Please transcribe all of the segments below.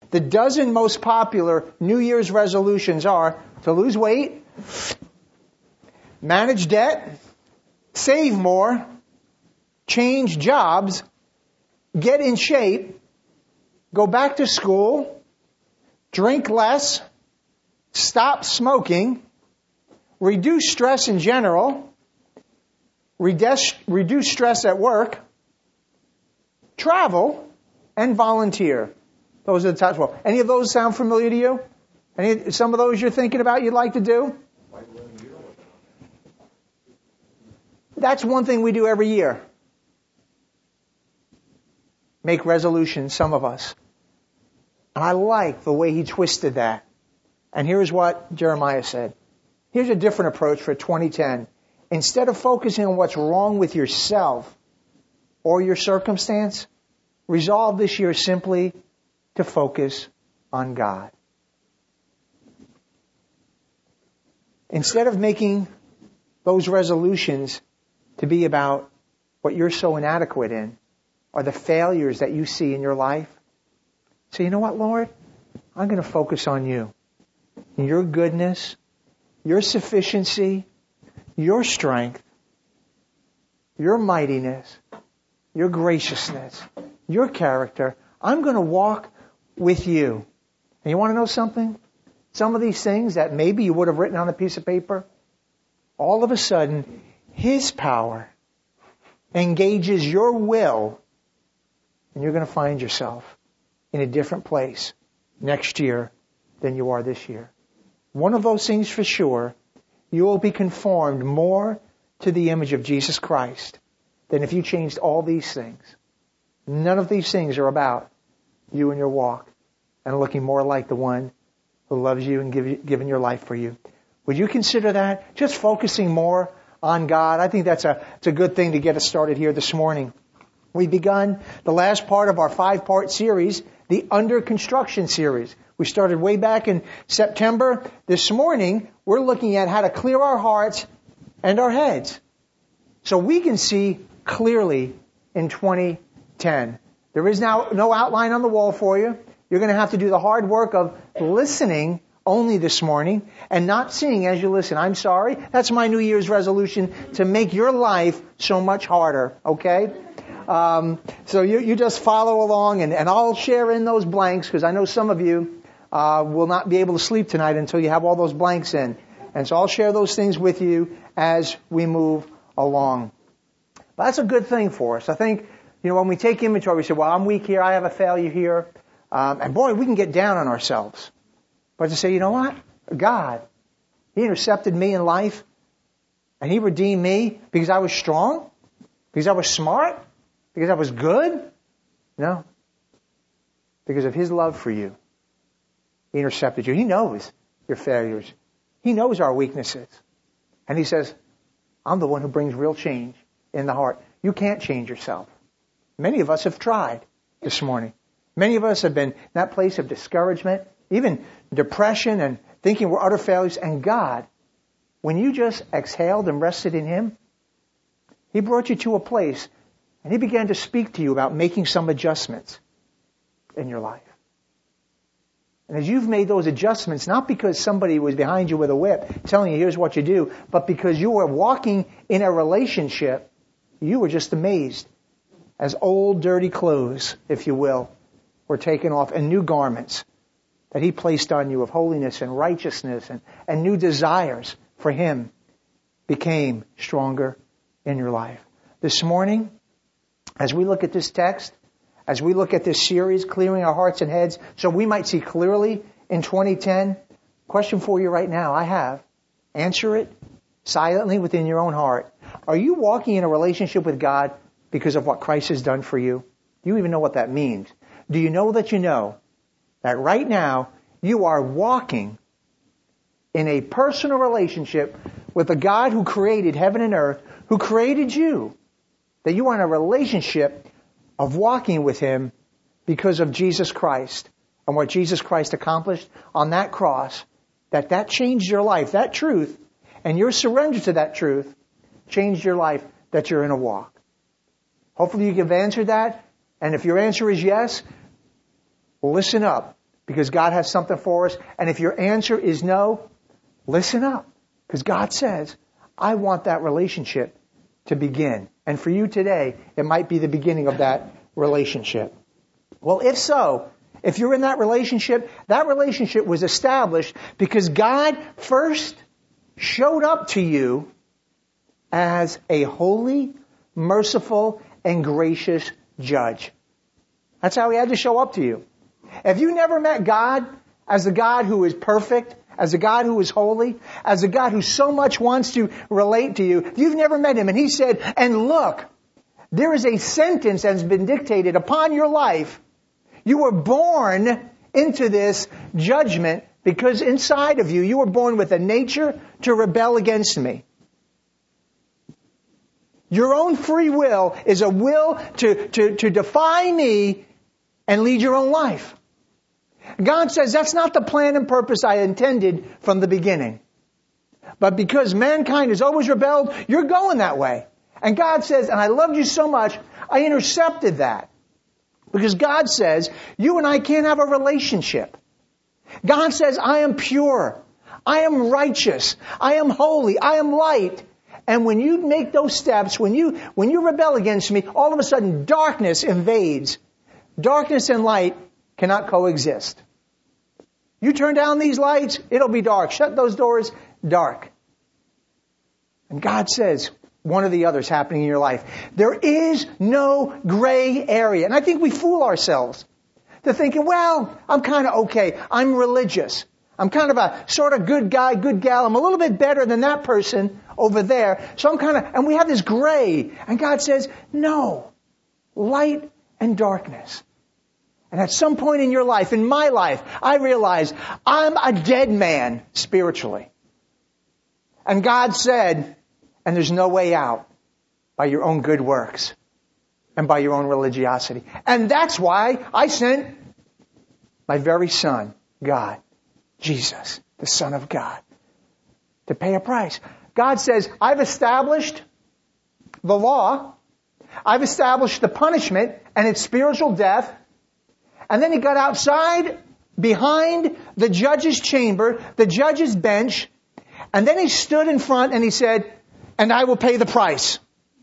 The dozen most popular New Year's resolutions are to lose weight, manage debt, save more, change jobs, get in shape, go back to school, drink less, stop smoking, reduce stress in general, reduce stress at work, travel, and volunteer. Those are the top 12. Any of those sound familiar to you? Some of those you're thinking about you'd like to do? That's one thing we do every year. Make resolutions, some of us. And I like the way he twisted that. And here's what Jeremiah said. Here's a different approach for 2010. Instead of focusing on what's wrong with yourself or your circumstance, resolve this year simply to focus on God. Instead of making those resolutions to be about what you're so inadequate in or the failures that you see in your life, say, you know what, Lord? I'm going to focus on you. Your goodness, your sufficiency, your strength, your mightiness, your graciousness, your character. I'm going to walk with you. And you want to know something? Some of these things that maybe you would have written on a piece of paper, all of a sudden, His power engages your will, and you're going to find yourself in a different place next year than you are this year. One of those things for sure, you will be conformed more to the image of Jesus Christ than if you changed all these things. None of these things are about you and your walk and looking more like the one who loves you and giving your life for you. Would you consider that? Just focusing more on God. I think it's a good thing to get us started here this morning. We've begun the last part of our 5-part series, the Under Construction series. We started way back in September. This morning, we're looking at how to clear our hearts and our heads so we can see clearly in 2010. There is now no outline on the wall for you. You're going to have to do the hard work of listening only this morning and not seeing as you listen. I'm sorry. That's my New Year's resolution, to make your life so much harder. Okay? So you just follow along and I'll share in those blanks because I know some of you will not be able to sleep tonight until you have all those blanks in. And so I'll share those things with you as we move along. But that's a good thing for us. I think, when we take inventory, we say, well, I'm weak here, I have a failure here. And boy, we can get down on ourselves. But to say, you know what? God, He intercepted me in life and He redeemed me because I was strong, because I was smart, because I was good. No. Because of His love for you. He intercepted you. He knows your failures. He knows our weaknesses. And He says, I'm the one who brings real change in the heart. You can't change yourself. Many of us have tried this morning. Many of us have been in that place of discouragement, even depression and thinking we're utter failures. And God, when you just exhaled and rested in Him, He brought you to a place and He began to speak to you about making some adjustments in your life. And as you've made those adjustments, not because somebody was behind you with a whip telling you here's what you do, but because you were walking in a relationship, you were just amazed as old dirty clothes, if you will, were taken off and new garments that He placed on you of holiness and righteousness and new desires for Him became stronger in your life. This morning, as we look at this text, as we look at this series, clearing our hearts and heads, so we might see clearly in 2010, question for you right now, I have. Answer it silently within your own heart. Are you walking in a relationship with God because of what Christ has done for you? Do you even know what that means? Do you know that right now you are walking in a personal relationship with the God who created heaven and earth, who created you, that you are in a relationship of walking with Him because of Jesus Christ and what Jesus Christ accomplished on that cross, that changed your life, that truth, and your surrender to that truth changed your life, that you're in a walk. Hopefully you have answered that, and if your answer is yes, listen up. because God has something for us. And if your answer is no, listen up. Because God says, I want that relationship to begin. And for you today, it might be the beginning of that relationship. Well, if so, if you're in that relationship was established because God first showed up to you as a holy, merciful, and gracious judge. That's how He had to show up to you. If you never met God as the God who is perfect, as a God who is holy, as a God who so much wants to relate to you, if you've never met Him and He said, and look, there is a sentence that has been dictated upon your life. You were born into this judgment because inside of you, you were born with a nature to rebel against me. Your own free will is a will to defy me and lead your own life. God says that's not the plan and purpose I intended from the beginning. But because mankind has always rebelled, you're going that way. And God says, and I loved you so much, I intercepted that. Because God says, you and I can't have a relationship. God says, I am pure. I am righteous. I am holy. I am light. And when you make those steps, when you rebel against me, all of a sudden darkness invades. Darkness and light cannot coexist. You turn down these lights, it'll be dark. Shut those doors, dark. And God says, one or the other is happening in your life. There is no gray area. And I think we fool ourselves to thinking, well, I'm kind of okay. I'm religious. I'm kind of a sort of good guy, good gal. I'm a little bit better than that person over there. So I'm and we have this gray. And God says, no, light and darkness. And at some point in your life, in my life, I realized I'm a dead man spiritually. And God said, and there's no way out by your own good works and by your own religiosity. And that's why I sent my very Son, God, Jesus, the Son of God, to pay a price. God says, I've established the law. I've established the punishment and its spiritual death. And then He got outside behind the judge's chamber, the judge's bench. And then He stood in front and He said, and I will pay the price.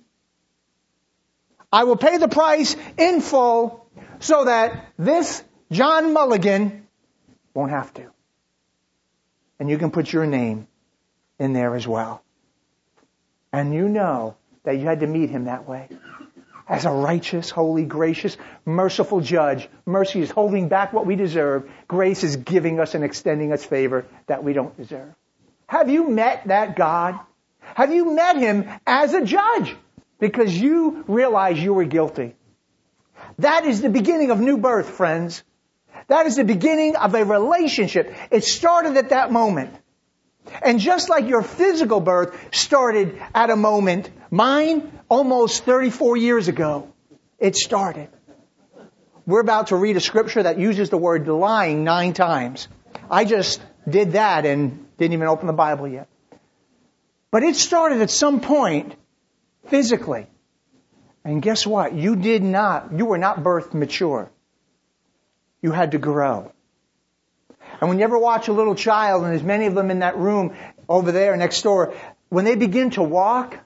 I will pay the price in full so that this John Mulligan won't have to. And you can put your name in there as well. And you know that you had to meet Him that way. As a righteous, holy, gracious, merciful judge. Mercy is holding back what we deserve. Grace is giving us and extending us favor that we don't deserve. Have you met that God? Have you met Him as a judge? Because you realize you were guilty. That is the beginning of new birth, friends. That is the beginning of a relationship. It started at that moment. And just like your physical birth started at a moment, mine almost 34 years ago, it started. We're about to read a scripture that uses the word lying 9 times. I just did that and didn't even open the Bible yet. But it started at some point physically. And guess what? You were not birthed mature. You had to grow. And when you ever watch a little child, and there's many of them in that room over there next door, when they begin to walk,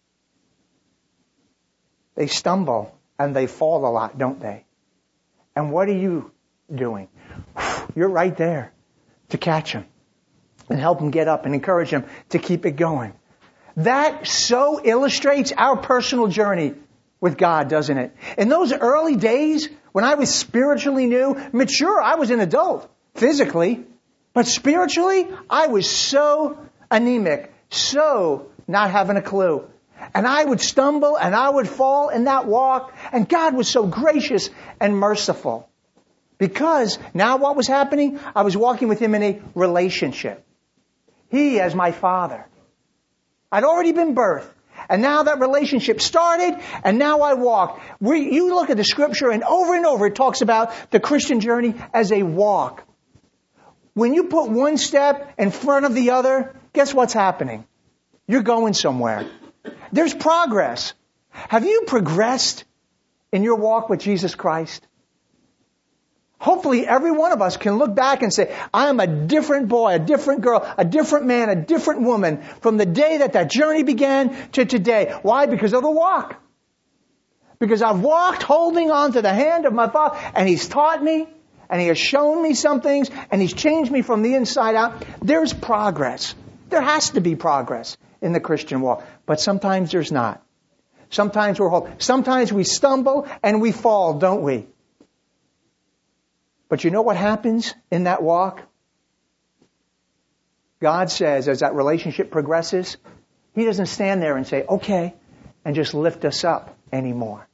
they stumble and they fall a lot, don't they? And what are you doing? You're right there to catch them and help them get up and encourage them to keep it going. That so illustrates our personal journey with God, doesn't it? In those early days, when I was spiritually new, mature, I was an adult. Physically, but spiritually, I was so anemic, so not having a clue. And I would stumble and I would fall in that walk. And God was so gracious and merciful. Because now what was happening? I was walking with Him in a relationship. He as my Father. I'd already been birthed. And now that relationship started, and now I walk. You look at the scripture, and over it talks about the Christian journey as a walk. When you put one step in front of the other, guess what's happening? You're going somewhere. There's progress. Have you progressed in your walk with Jesus Christ? Hopefully every one of us can look back and say, I am a different boy, a different girl, a different man, a different woman from the day that journey began to today. Why? Because of the walk. Because I've walked holding on to the hand of my Father, and He's taught me, and He has shown me some things, and He's changed me from the inside out. There's progress. There has to be progress in the Christian walk. But sometimes there's not. Sometimes we stumble and we fall, don't we? But you know what happens in that walk? God says, as that relationship progresses, He doesn't stand there and say, okay, and just lift us up anymore.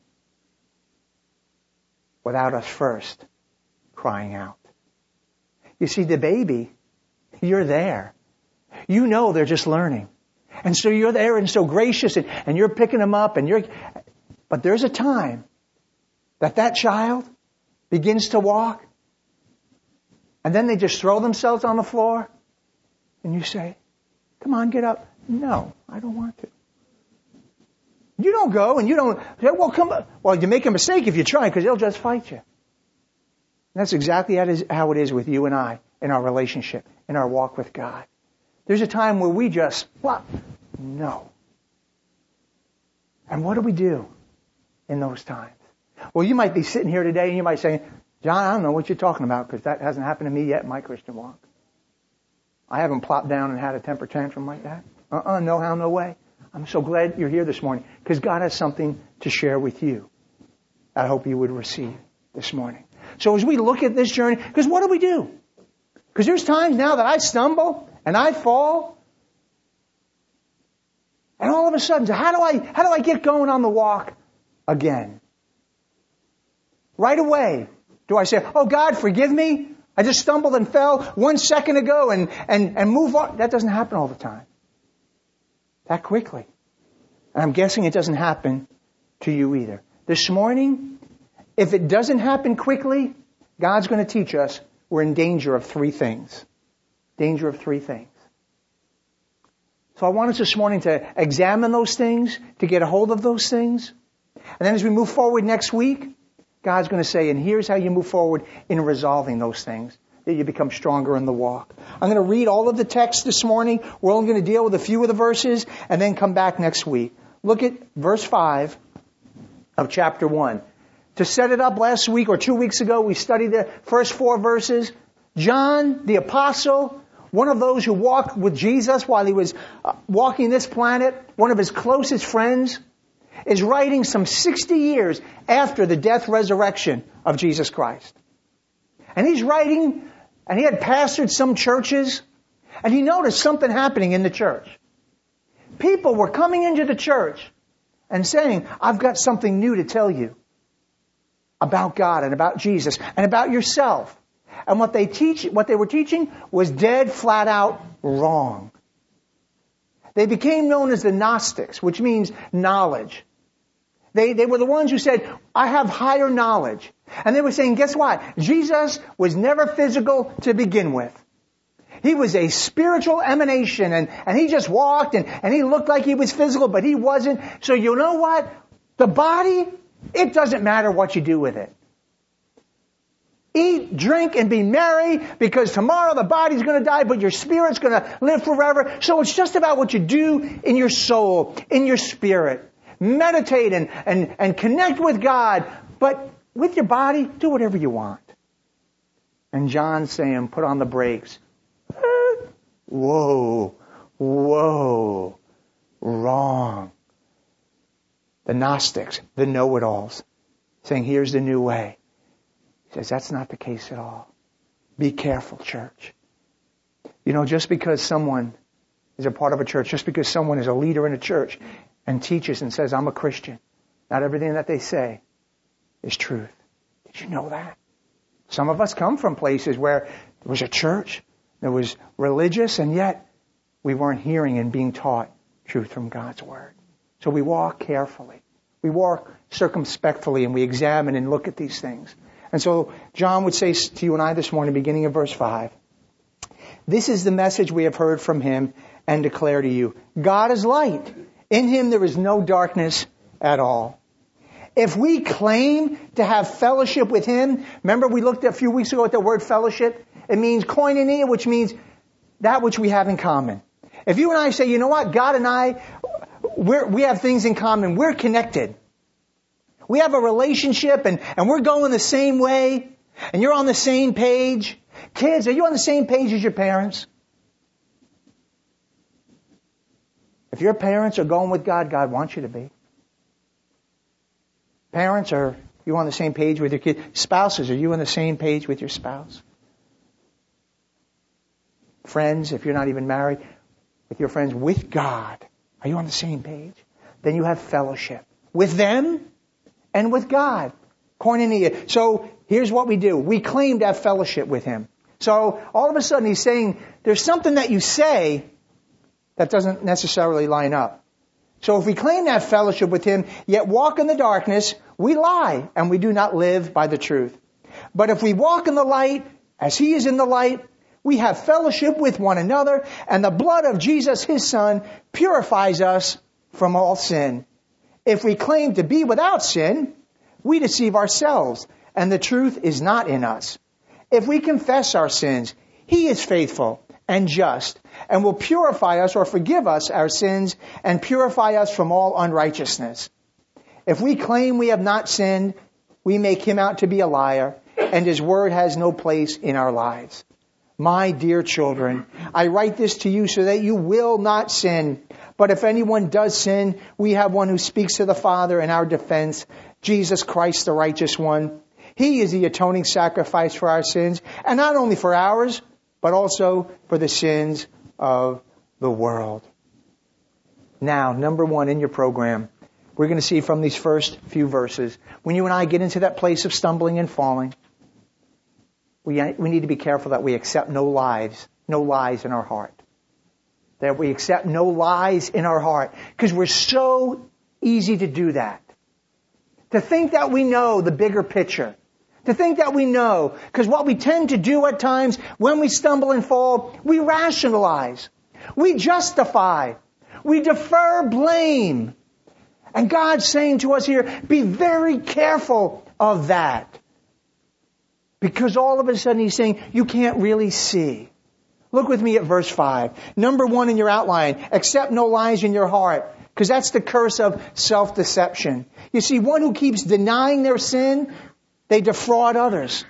Without us first crying out. You see, the baby, you're there. You know they're just learning. And so you're there and so gracious and you're picking them up but there's a time that child begins to walk and then they just throw themselves on the floor and you say, come on, get up. No, I don't want to. You don't go and you don't say, well, come on. Well, you make a mistake if you try because they'll just fight you. And that's exactly how it is with you and I in our relationship, in our walk with God. There's a time where we just, no. And what do we do in those times? Well, you might be sitting here today and you might say, John, I don't know what you're talking about because that hasn't happened to me yet in my Christian walk. I haven't plopped down and had a temper tantrum like that. No how, no way. I'm so glad you're here this morning because God has something to share with you. I hope you would receive this morning. So as we look at this journey, because what do? Because there's times now that I stumble and I fall. And all of a sudden, how do I get going on the walk again? Right away, do I say, oh God, forgive me? I just stumbled and fell 1 second ago and move on. That doesn't happen all the time. That quickly. And I'm guessing it doesn't happen to you either. This morning, if it doesn't happen quickly, God's going to teach us we're in danger of 3 things. Danger of 3 things. So I want us this morning to examine those things, to get a hold of those things. And then as we move forward next week, God's going to say, and here's how you move forward in resolving those things, that you become stronger in the walk. I'm going to read all of the text this morning. We're only going to deal with a few of the verses and then come back next week. Look at verse 5 of chapter 1. To set it up last week or 2 weeks ago, we studied the first 4 verses. John, the apostle, one of those who walked with Jesus while he was walking this planet, one of his closest friends, is writing some 60 years after the death resurrection of Jesus Christ. And he's writing, and he had pastored some churches, and he noticed something happening in the church. People were coming into the church and saying, I've got something new to tell you about God and about Jesus and about yourself. And what they were teaching was dead, flat out wrong. They became known as the Gnostics, which means knowledge. They were the ones who said, I have higher knowledge. And they were saying, guess what? Jesus was never physical to begin with. He was a spiritual emanation and he just walked and he looked like he was physical, but he wasn't. So you know what? The body, it doesn't matter what you do with it. Eat, drink, and be merry because tomorrow the body's going to die, but your spirit's going to live forever. So it's just about what you do in your soul, in your spirit. Meditate and connect with God, but with your body, do whatever you want. And John's saying, put on the brakes. Whoa, wrong. The Gnostics, the know-it-alls, saying, here's the new way. He says, that's not the case at all. Be careful, church. You know, just because someone is a part of a church, just because someone is a leader in a church and teaches and says, I'm a Christian, not everything that they say is truth. Did you know that? Some of us come from places where there was a church, there was religious, and yet we weren't hearing and being taught truth from God's Word. So we walk carefully. We walk circumspectfully and we examine and look at these things. And so John would say to you and I this morning, beginning of verse 5, this is the message we have heard from him and declare to you. God is light. In him there is no darkness at all. If we claim to have fellowship with Him, remember we looked a few weeks ago at the word fellowship? It means koinonia, which means that which we have in common. If you and I say, you know what, God and I, we have things in common. We're connected. We have a relationship and we're going the same way and you're on the same page. Kids, are you on the same page as your parents? If your parents are going with God, God wants you to be. Parents, are you on the same page with your kids? Spouses, are you on the same page with your spouse? Friends, if you're not even married, with your friends, with God, are you on the same page? Then you have fellowship with them and with God. Koinonia. So here's what we do. We claim to have fellowship with Him. So all of a sudden He's saying there's something that you say that doesn't necessarily line up. So if we claim to have fellowship with Him, yet walk in the darkness, we lie and we do not live by the truth. But if we walk in the light, as He is in the light, we have fellowship with one another, and the blood of Jesus, His Son, purifies us from all sin. If we claim to be without sin, we deceive ourselves, and the truth is not in us. If we confess our sins, He is faithful and just, and will purify us or forgive us our sins and purify us from all unrighteousness. If we claim we have not sinned, we make Him out to be a liar, and His word has no place in our lives. My dear children, I write this to you so that you will not sin. But if anyone does sin, we have one who speaks to the Father in our defense, Jesus Christ, the righteous one. He is the atoning sacrifice for our sins, and not only for ours, but also for the sins of the world. Now, number one in your program, we're going to see from these first few verses, when you and I get into that place of stumbling and falling, we need to be careful that we accept no lies in our heart. That we accept no lies in our heart. Because we're so easy to do that. To think that we know the bigger picture. To think that we know. Because what we tend to do at times when we stumble and fall, we rationalize. We justify. We defer blame. And God's saying to us here, be very careful of that. Because all of a sudden He's saying, you can't really see. Look with me at verse 5. Number one in your outline, accept no lies in your heart. Because that's the curse of self-deception. You see, one who keeps denying their sin, they defraud others.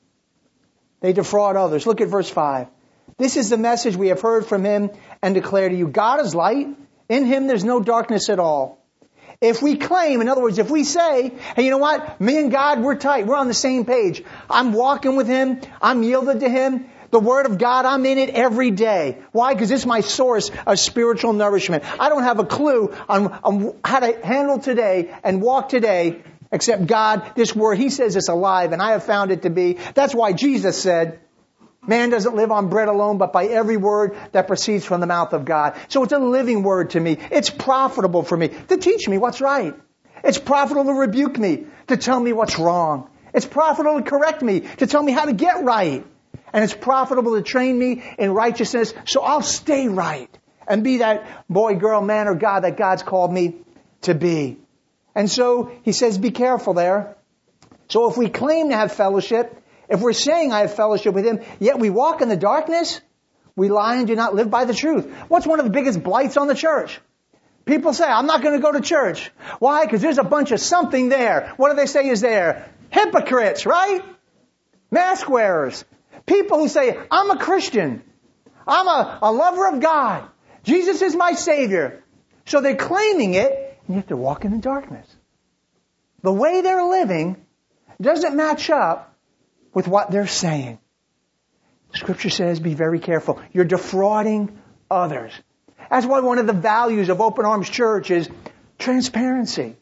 They defraud others. Look at verse 5. This is the message we have heard from Him and declare to you. God is light. In Him there's no darkness at all. If we claim, in other words, if we say, hey, you know what? Me and God, we're tight. We're on the same page. I'm walking with Him. I'm yielded to Him. The Word of God, I'm in it every day. Why? Because it's my source of spiritual nourishment. I don't have a clue on how to handle today and walk today except God, this Word, He says it's alive and I have found it to be. That's why Jesus said, man doesn't live on bread alone, but by every word that proceeds from the mouth of God. So it's a living word to me. It's profitable for me to teach me what's right. It's profitable to rebuke me, to tell me what's wrong. It's profitable to correct me, to tell me how to get right. And it's profitable to train me in righteousness, so I'll stay right and be that boy, girl, man, or God that God's called me to be. And so He says, be careful there. So if we claim to have fellowship, if we're saying I have fellowship with Him, yet we walk in the darkness, we lie and do not live by the truth. What's one of the biggest blights on the church? People say, I'm not going to go to church. Why? Because there's a bunch of something there. What do they say is there? Hypocrites, right? Mask wearers. People who say, I'm a Christian. I'm a lover of God. Jesus is my Savior. So they're claiming it, and yet they're walking in darkness. The way they're living doesn't match up with what they're saying. Scripture says, be very careful. You're defrauding others. That's why one of the values of Open Arms Church is transparency,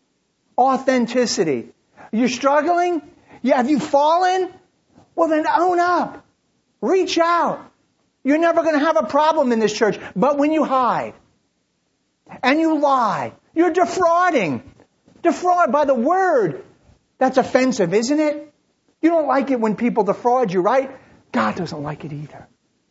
authenticity. You're struggling? Have you fallen? Well, then own up. Reach out. You're never going to have a problem in this church. But when you hide and you lie, you're defrauding. Defraud by the word. That's offensive, isn't it? You don't like it when people defraud you, right? God doesn't like it either.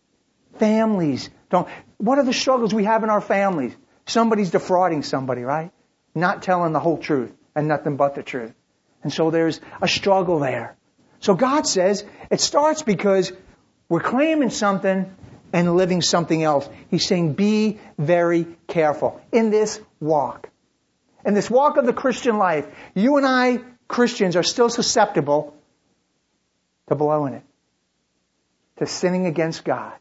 Families don't. What are the struggles we have in our families? Somebody's defrauding somebody, right? Not telling the whole truth. and nothing but the truth. And so there's a struggle there. So God says it starts because we're claiming something and living something else. He's saying be very careful in this walk. In this walk of the Christian life, you and I, Christians, are still susceptible to blowing it, to sinning against God.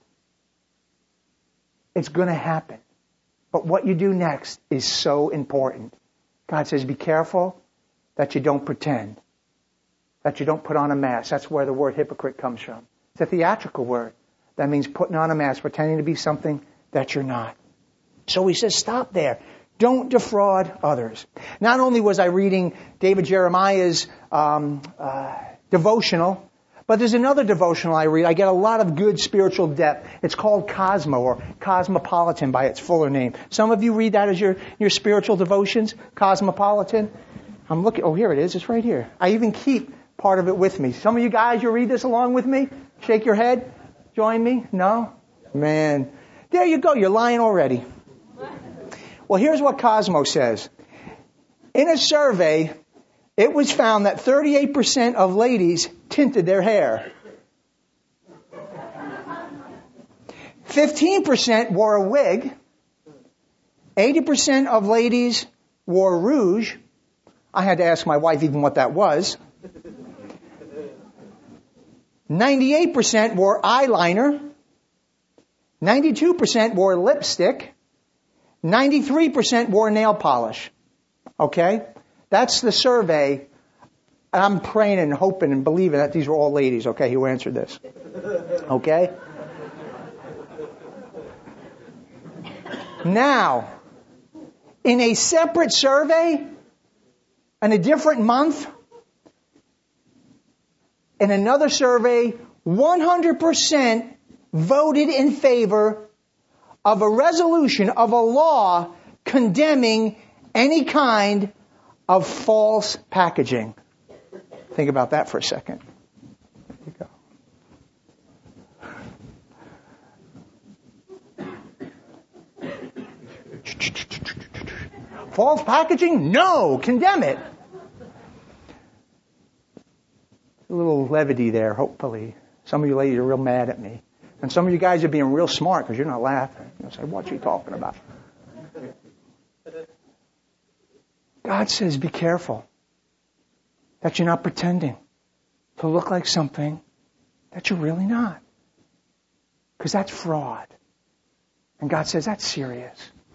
It's going to happen. But what you do next is so important. God says be careful that you don't pretend, that you don't put on a mask. That's where the word hypocrite comes from. It's a theatrical word. That means putting on a mask, pretending to be something that you're not. So he says stop there. Don't defraud others. Not only was I reading David Jeremiah's devotional, but there's another devotional I read. I get a lot of good spiritual depth. It's called Cosmo, or Cosmopolitan by its fuller name. Some of you read that as your spiritual devotions, Cosmopolitan. I'm looking, oh, here it is. It's right here. I even keep part of it with me. Some of you guys, you read this along with me? Shake your head. Join me? No? Man. There you go. You're lying already. Well, here's what Cosmo says. In a survey, it was found that 38% of ladies tinted their hair. 15% wore a wig. 80% of ladies wore rouge. I had to ask my wife even what that was. 98% wore eyeliner. 92% wore lipstick. 93% wore nail polish. Okay? That's the survey. I'm praying and hoping and believing that these were all ladies, okay, who answered this. Okay? Now, in a separate survey, in a different month, in another survey, 100% voted in favor of a resolution, of a law condemning any kind of false packaging. Think about that for a second. There you go. False packaging? No! Condemn it! A little levity there, hopefully. Some of you ladies are real mad at me. And some of you guys are being real smart because you're not laughing. You say, what are you talking about? God says, be careful that you're not pretending to look like something that you're really not. Because that's fraud. And God says, that's serious.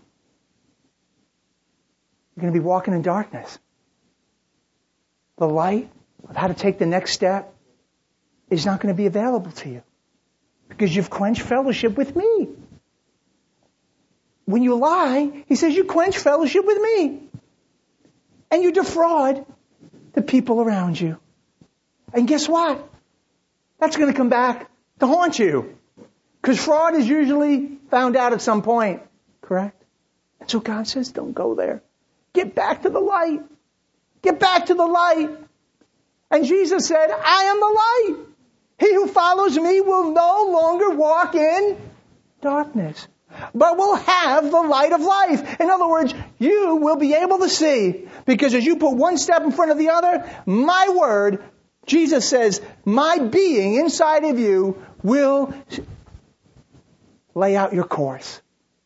You're going to be walking in darkness. The light of how to take the next step is not going to be available to you. Because you've quenched fellowship with me. When you lie, he says you quench fellowship with me. And you defraud the people around you. And guess what? That's going to come back to haunt you. Because fraud is usually found out at some point. Correct? And so God says, don't go there. Get back to the light. Get back to the light. And Jesus said, I am the light. He who follows me will no longer walk in darkness, but will have the light of life. In other words, you will be able to see, because as you put one step in front of the other, my word, Jesus says, my being inside of you will lay out your course.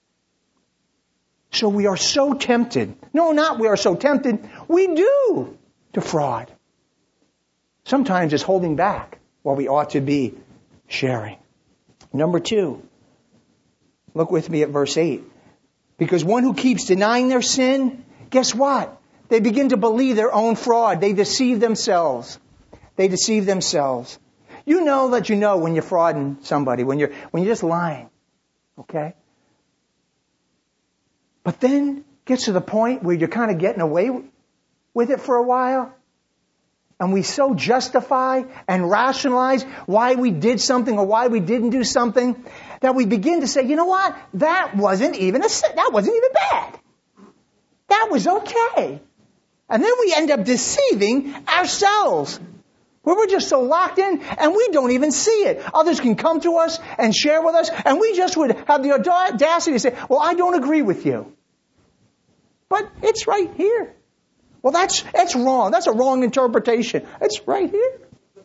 So we are so tempted. No, not we are so tempted. We do defraud. Sometimes it's holding back what we ought to be sharing. Number 2, look with me at verse 8. Because one who keeps denying their sin, guess what? They begin to believe their own fraud. They deceive themselves. They deceive themselves. You know that you know when you're frauding somebody, when you're just lying. Okay? But then gets to the point where you're kind of getting away with it for a while. And we so justify and rationalize why we did something or why we didn't do something that we begin to say, you know what? That wasn't even bad. That was okay. And then we end up deceiving ourselves. Where we're just so locked in and we don't even see it. Others can come to us and share with us and we just would have the audacity to say, well, I don't agree with you. But it's right here. Well, that's wrong. That's a wrong interpretation. It's right here.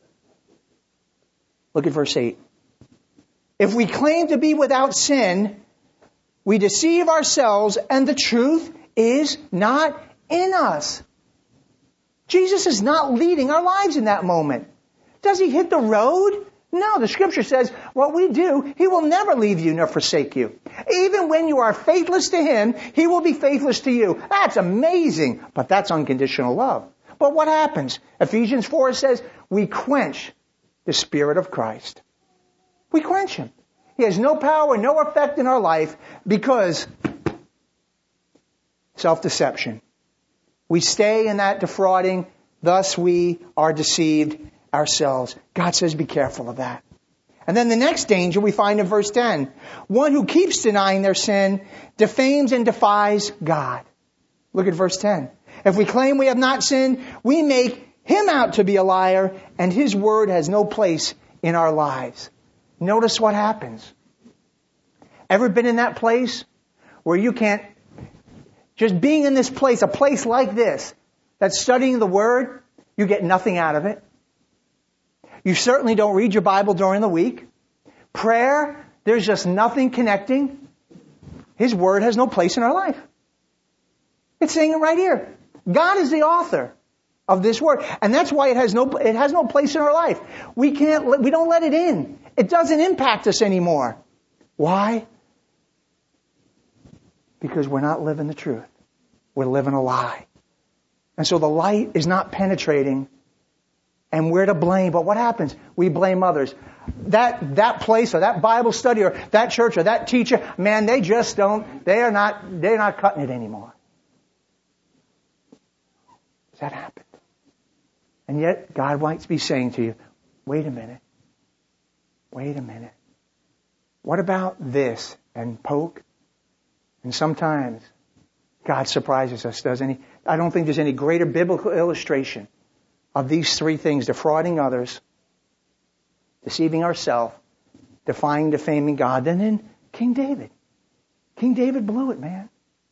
Look at verse 8. If we claim to be without sin, we deceive ourselves and the truth is not in us. Jesus is not leading our lives in that moment. Does he hit the road? No, the scripture says what we do, he will never leave you nor forsake you. Even when you are faithless to him, he will be faithless to you. That's amazing, but that's unconditional love. But what happens? Ephesians 4 says we quench the Spirit of Christ. We quench him. He has no power, no effect in our life because self-deception. We stay in that defrauding, thus we are deceived ourselves. God says be careful of that. And then the next danger we find in verse 10. One who keeps denying their sin defames and defies God. Look at verse 10. If we claim we have not sinned, we make him out to be a liar, and his word has no place in our lives. Notice what happens. Ever been in that place where you can't, just being in this place, a place like this, that's studying the word, you get nothing out of it. You certainly don't read your Bible during the week. Prayer, there's just nothing connecting. His word has no place in our life. It's saying it right here. God is the author of this word. And that's why it has no place in our life. We don't let it in. It doesn't impact us anymore. Why? Because we're not living the truth. We're living a lie. And so the light is not penetrating. And we're to blame. But what happens? We blame others. That place or that Bible study or that church or that teacher, man, they're not cutting it anymore. Does that happen? And yet God might be saying to you, wait a minute. What about this? And poke. And sometimes God surprises us, doesn't he? I don't think there's any greater biblical illustration of these three things: defrauding others, deceiving ourselves, defaming God, than in King David. King David blew it, man.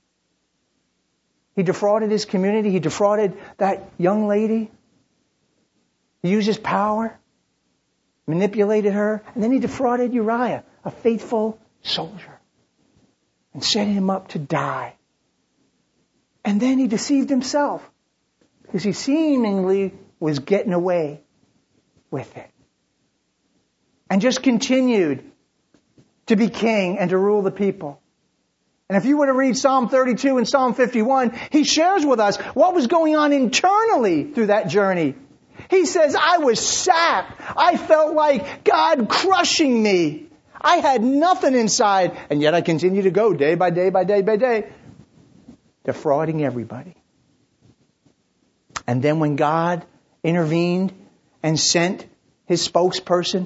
He defrauded his community. He defrauded that young lady. He used his power, manipulated her, and then he defrauded Uriah, a faithful soldier, and set him up to die. And then he deceived himself because he seemingly was getting away with it. And just continued to be king and to rule the people. And if you were to read Psalm 32 and Psalm 51, he shares with us what was going on internally through that journey. He says, I was sapped. I felt like God crushing me. I had nothing inside, and yet I continue to go day by day by day by day, defrauding everybody. And then when God intervened and sent his spokesperson,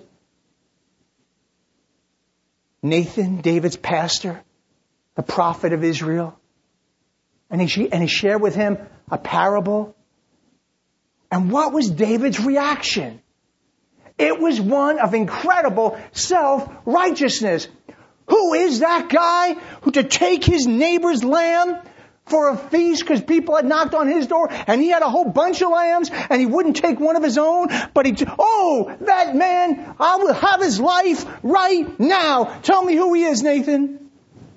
Nathan, David's pastor, the prophet of Israel, and he shared with him a parable. And what was David's reaction? It was one of incredible self-righteousness. Who is that guy who to take his neighbor's lamb for a feast because people had knocked on his door and he had a whole bunch of lambs and he wouldn't take one of his own, but that man, I will have his life right now. Tell me who he is, Nathan.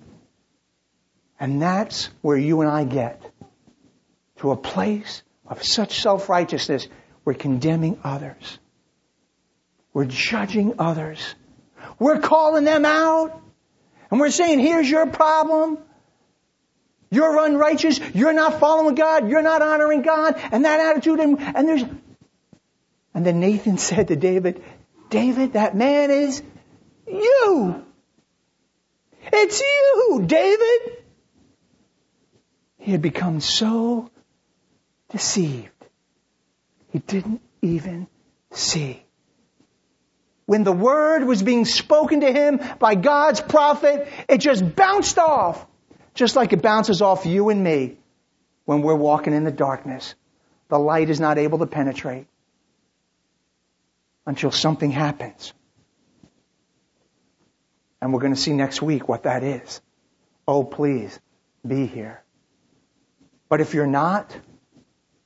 And that's where you and I get to a place of such self-righteousness. We're condemning others. We're judging others. We're calling them out. And we're saying, here's your problem. You're unrighteous. You're not following God. You're not honoring God. And that attitude. And then Nathan said to David, David, that man is you. It's you, David. He had become so deceived. He didn't even see. When the word was being spoken to him by God's prophet, it just bounced off. Just like it bounces off you and me when we're walking in the darkness. The light is not able to penetrate until something happens. And we're going to see next week what that is. Oh, please be here. But if you're not,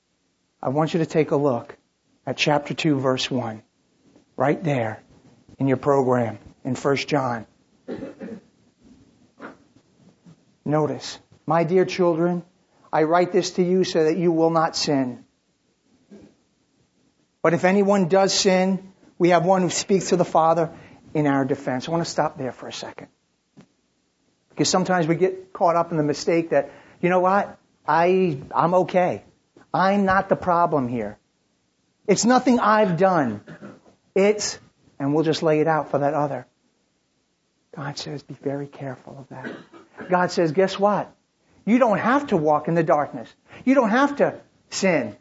I want you to take a look at chapter 2, verse 1. Right there in your program in 1 John. Notice, my dear children, I write this to you so that you will not sin. But if anyone does sin, we have one who speaks to the Father in our defense. I want to stop there for a second. Because sometimes we get caught up in the mistake that, you know what? I'm okay. I'm not the problem here. It's nothing I've done. And we'll just lay it out for that other. God says, be very careful of that. God says, guess what? You don't have to walk in the darkness. You don't have to sin.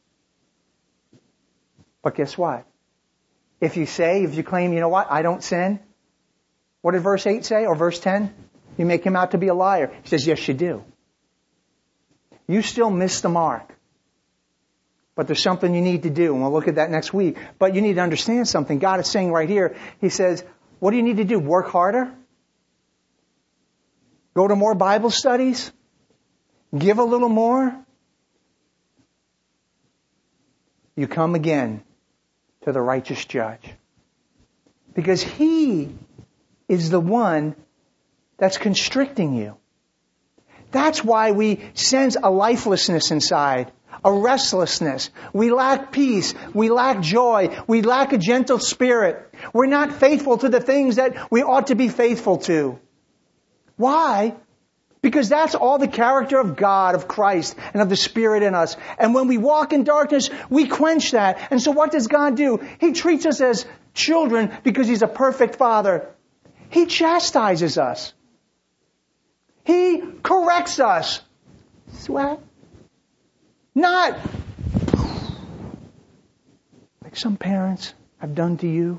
But guess what? If you claim, you know what, I don't sin. What did verse 8 say, or verse 10? You make him out to be a liar. He says, yes, you do. You still miss the mark. But there's something you need to do, and we'll look at that next week. But you need to understand something. God is saying right here, He says, what do you need to do? Work harder? Go to more Bible studies? Give a little more? You come again to the righteous judge. Because He is the one that's constricting you. That's why we sense a lifelessness inside, a restlessness. We lack peace. We lack joy. We lack a gentle spirit. We're not faithful to the things that we ought to be faithful to. Why? Because that's all the character of God, of Christ, and of the Spirit in us. And when we walk in darkness, we quench that. And so what does God do? He treats us as children because He's a perfect Father. He chastises us. He corrects us. Sweat. Not like some parents have done to you.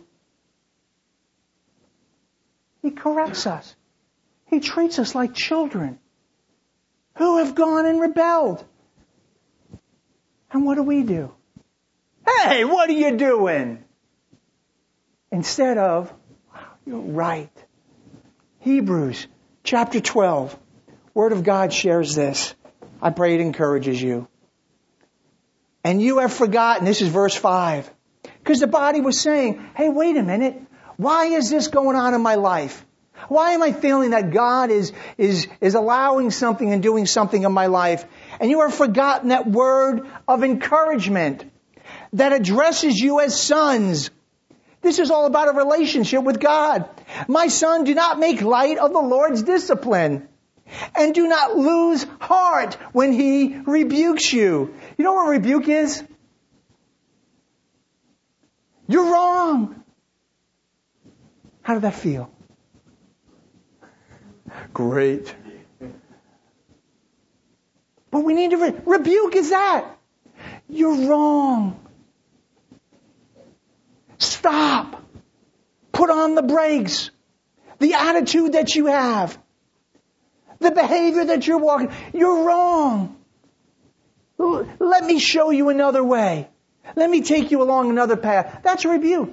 He corrects us. He treats us like children who have gone and rebelled. And what do? Hey, what are you doing? Instead of, wow, you're right. Hebrews chapter 12. Word of God shares this. I pray it encourages you. And you have forgotten, this is verse 5. Because the body was saying, hey, wait a minute. Why is this going on in my life? Why am I feeling that God is allowing something and doing something in my life? And you have forgotten that word of encouragement that addresses you as sons. This is all about a relationship with God. My son, do not make light of the Lord's discipline. And do not lose heart when He rebukes you. You know what rebuke is? You're wrong. How did that feel? Great. But we need to rebuke is that. You're wrong. Stop. Put on the brakes. The attitude that you have. The behavior that you're walking. You're wrong. Let me show you another way. Let me take you along another path. That's a rebuke.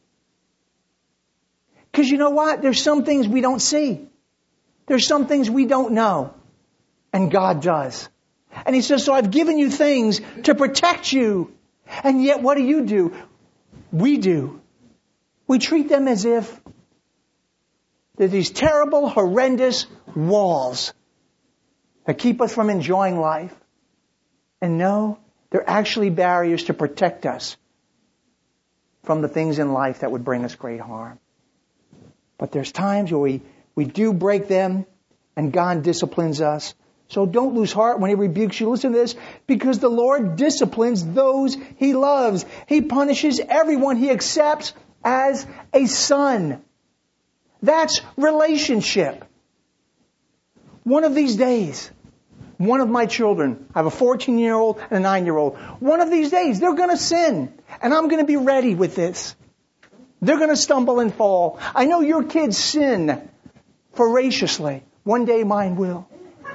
Because you know what? There's some things we don't see. There's some things we don't know. And God does. And He says, so I've given you things to protect you. And yet what do? We do. We treat them as if they're these terrible, horrendous walls that keep us from enjoying life. And no, they're actually barriers to protect us from the things in life that would bring us great harm. But there's times where we do break them and God disciplines us. So don't lose heart when He rebukes you. Listen to this. Because the Lord disciplines those He loves. He punishes everyone He accepts as a son. That's relationship. One of these days, one of my children, I have a 14-year-old and a 9-year-old. One of these days, they're going to sin. And I'm going to be ready with this. They're going to stumble and fall. I know your kids sin voraciously. One day mine will.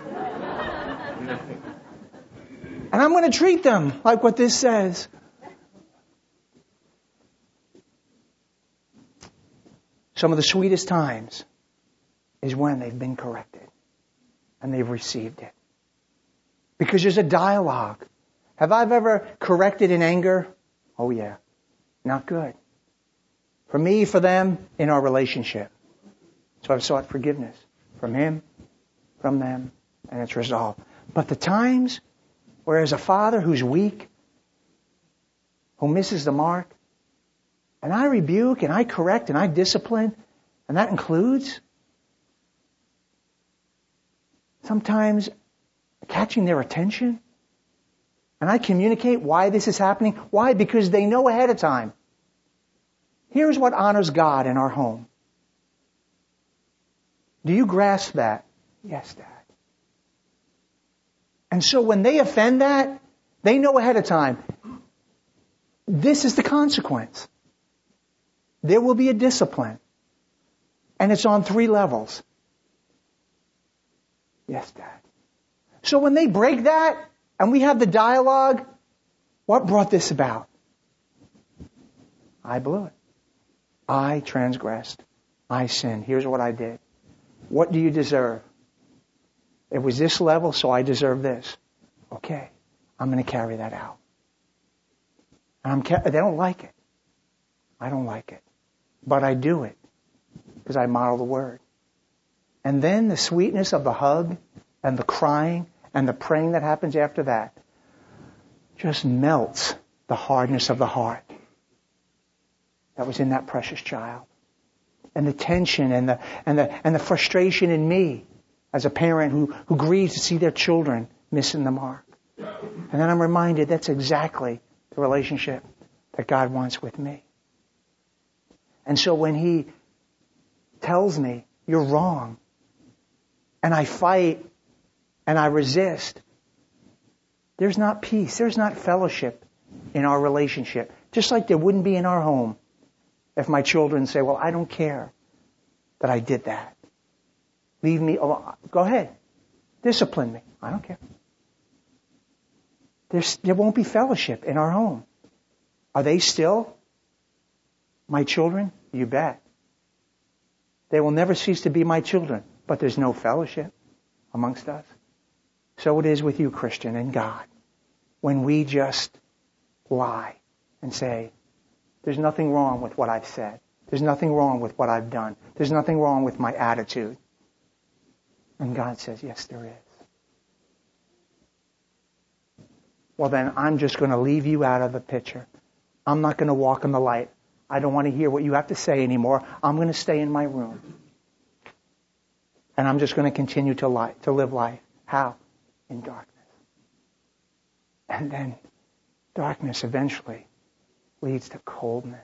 And I'm going to treat them like what this says. Some of the sweetest times is when they've been corrected and they've received it. Because there's a dialogue. Have I ever corrected in anger? Oh yeah. Not good. For me, for them, in our relationship. So I've sought forgiveness from him, from them, and it's resolved. But the times where as a father who's weak, who misses the mark, and I rebuke and I correct and I discipline, and that includes sometimes catching their attention, and I communicate why this is happening. Why? Because they know ahead of time. Here's what honors God in our home. Do you grasp that? Yes, Dad. And so when they offend that, they know ahead of time. This is the consequence. There will be a discipline. And it's on 3 levels. Yes, Dad. So when they break that, and we have the dialogue, what brought this about? I blew it. I transgressed. I sinned. Here's what I did. What do you deserve? It was this level, so I deserve this. Okay, I'm going to carry that out. And they don't like it. I don't like it. But I do it because I model the Word. And then the sweetness of the hug and the crying and the praying that happens after that just melts the hardness of the heart that was in that precious child. And the tension and the frustration in me as a parent who grieves to see their children missing the mark. And then I'm reminded that's exactly the relationship that God wants with me. And so when He tells me, you're wrong, and I fight and I resist, there's not peace, there's not fellowship in our relationship. Just like there wouldn't be in our home if my children say, well, I don't care that I did that. Leave me alone. Go ahead. Discipline me. I don't care. There won't be fellowship in our home. Are they still my children? You bet. They will never cease to be my children, but there's no fellowship amongst us. So it is with you, Christian, and God. When we just lie and say, there's nothing wrong with what I've said. There's nothing wrong with what I've done. There's nothing wrong with my attitude. And God says, yes, there is. Well, then I'm just going to leave you out of the picture. I'm not going to walk in the light. I don't want to hear what you have to say anymore. I'm going to stay in my room. And I'm just going to continue to live life. How? In darkness. And then darkness eventually leads to coldness.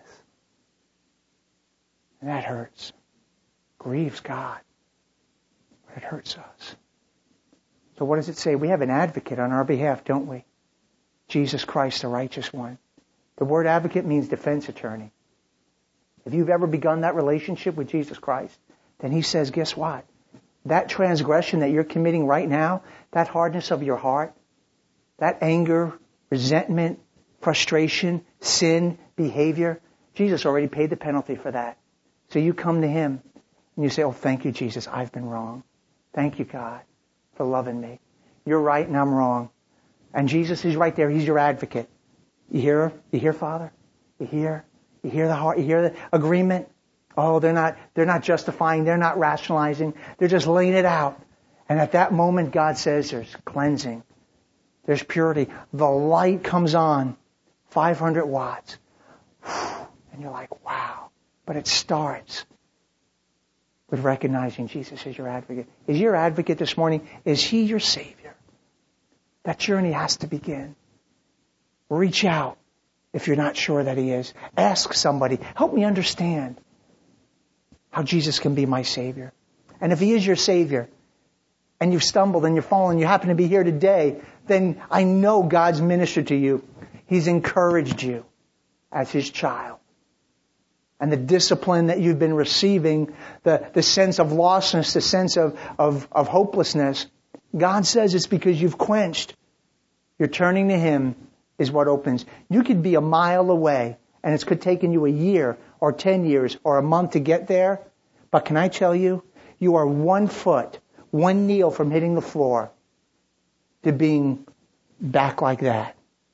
And that hurts. Grieves God. But it hurts us. So what does it say? We have an advocate on our behalf, don't we? Jesus Christ, the righteous one. The word advocate means defense attorney. If you've ever begun that relationship with Jesus Christ, then He says, guess what? That transgression that you're committing right now, that hardness of your heart, that anger, resentment, frustration, sin, behavior, Jesus already paid the penalty for that. So you come to Him and you say, oh, thank you, Jesus, I've been wrong. Thank you, God, for loving me. You're right and I'm wrong. And Jesus is right there. He's your advocate. You hear? You hear, Father? You hear? You hear the heart? You hear the agreement? Oh, they're not justifying. They're not rationalizing. They're just laying it out. And at that moment, God says there's cleansing. There's purity. The light comes on. 500 watts. And you're like, wow. But it starts with recognizing Jesus as your advocate. Is your advocate this morning? Is He your Savior? That journey has to begin. Reach out if you're not sure that He is. Ask somebody, help me understand how Jesus can be my Savior. And if He is your Savior, and you've stumbled and you've fallen, you happen to be here today, then I know God's ministered to you. He's encouraged you as His child. And the discipline that you've been receiving, the sense of lostness, the sense of hopelessness, God says it's because you've quenched. You're turning to Him is what opens. You could be a mile away and it could take you a year or 10 years or a month to get there. But can I tell you, you are 1 foot, 1 kneel from hitting the floor to being back like that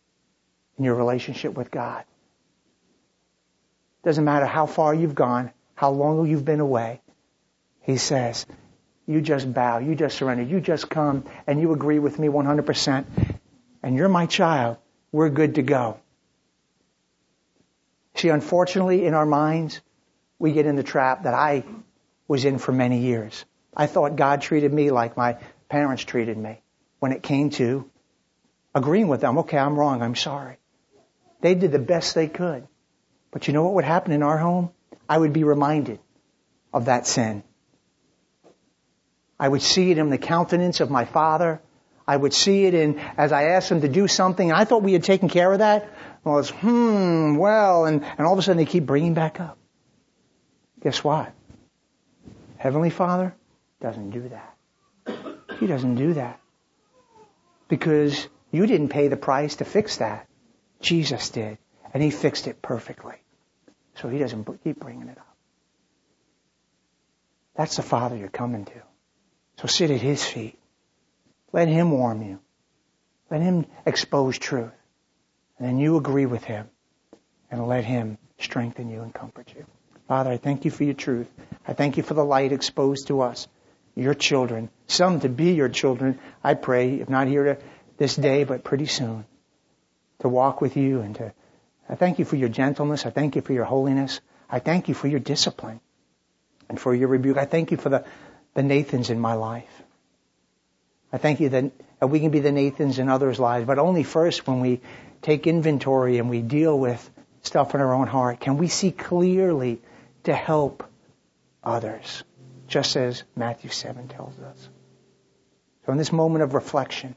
in your relationship with God. Doesn't matter how far you've gone, how long you've been away. He says, you just bow, you just surrender, you just come and you agree with me 100%, and you're my child. We're good to go. See, unfortunately, in our minds, we get in the trap that I was in for many years. I thought God treated me like my parents treated me when it came to agreeing with them. Okay, I'm wrong. I'm sorry. They did the best they could. But you know what would happen in our home? I would be reminded of that sin. I would see it in the countenance of my father. I would see it in, as I asked him to do something, and I thought we had taken care of that. Well, it's, and all of a sudden they keep bringing back up. Guess what? Heavenly Father doesn't do that. He doesn't do that. Because you didn't pay the price to fix that. Jesus did. And He fixed it perfectly. So He doesn't keep bringing it up. That's the Father you're coming to. So sit at His feet. Let Him warm you. Let Him expose truth. And then you agree with Him. And let Him strengthen you and comfort you. Father, I thank You for Your truth. I thank You for the light exposed to us, Your children, some to be Your children. I pray, if not here this day, but pretty soon, to walk with You and to. I thank You for Your gentleness. I thank You for Your holiness. I thank You for Your discipline and for Your rebuke. I thank You for the Nathans in my life. I thank You that we can be the Nathans in others' lives, but only first when we take inventory and we deal with stuff in our own heart can we see clearly to help others, just as Matthew 7 tells us. So in this moment of reflection,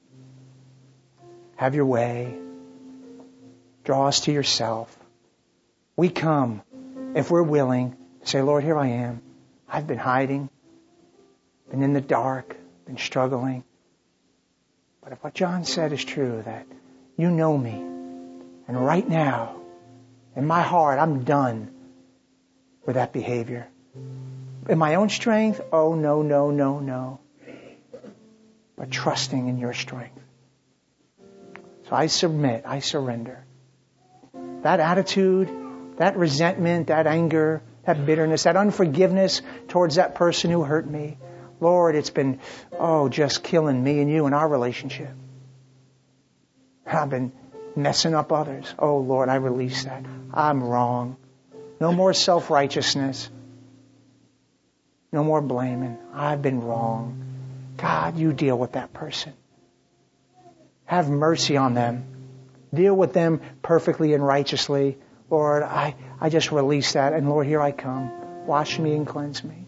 have Your way. Draw us to Yourself. We come, if we're willing, to say, Lord, here I am. I've been hiding, been in the dark, been struggling. But if what John said is true, that You know me, and right now, in my heart, I'm done with that behavior. In my own strength, oh, no. But trusting in Your strength. So I submit, I surrender. That attitude, that resentment, that anger, that bitterness, that unforgiveness towards that person who hurt me, Lord, it's been, just killing me and You and our relationship. I've been messing up others. Oh, Lord, I release that. I'm wrong. No more self-righteousness. No more blaming. I've been wrong. God, You deal with that person. Have mercy on them. Deal with them perfectly and righteously. Lord, I just release that. And Lord, here I come. Wash me and cleanse me.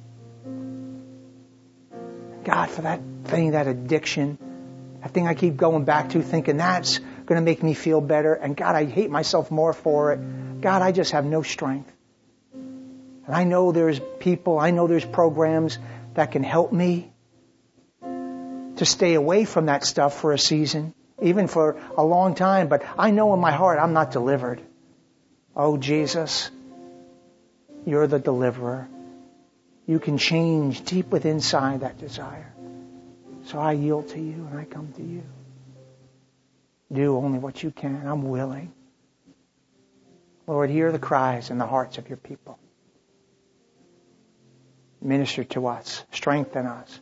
God, for that thing, that addiction, that thing I keep going back to thinking that's going to make me feel better. And God, I hate myself more for it. God, I just have no strength. And I know there's people, I know there's programs that can help me to stay away from that stuff for a season, even for a long time. But I know in my heart I'm not delivered. Oh, Jesus, You're the deliverer. You can change deep within inside that desire. So I yield to You and I come to You. Do only what You can. I'm willing. Lord, hear the cries in the hearts of Your people. Minister to us. Strengthen us.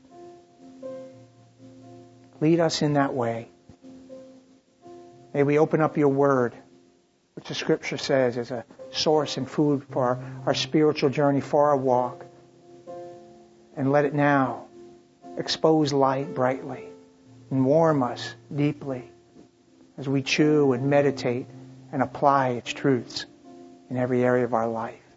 Lead us in that way. May we open up Your Word, which the Scripture says is a source and food for our spiritual journey, for our walk. And let it now expose light brightly and warm us deeply as we chew and meditate and apply its truths in every area of our life.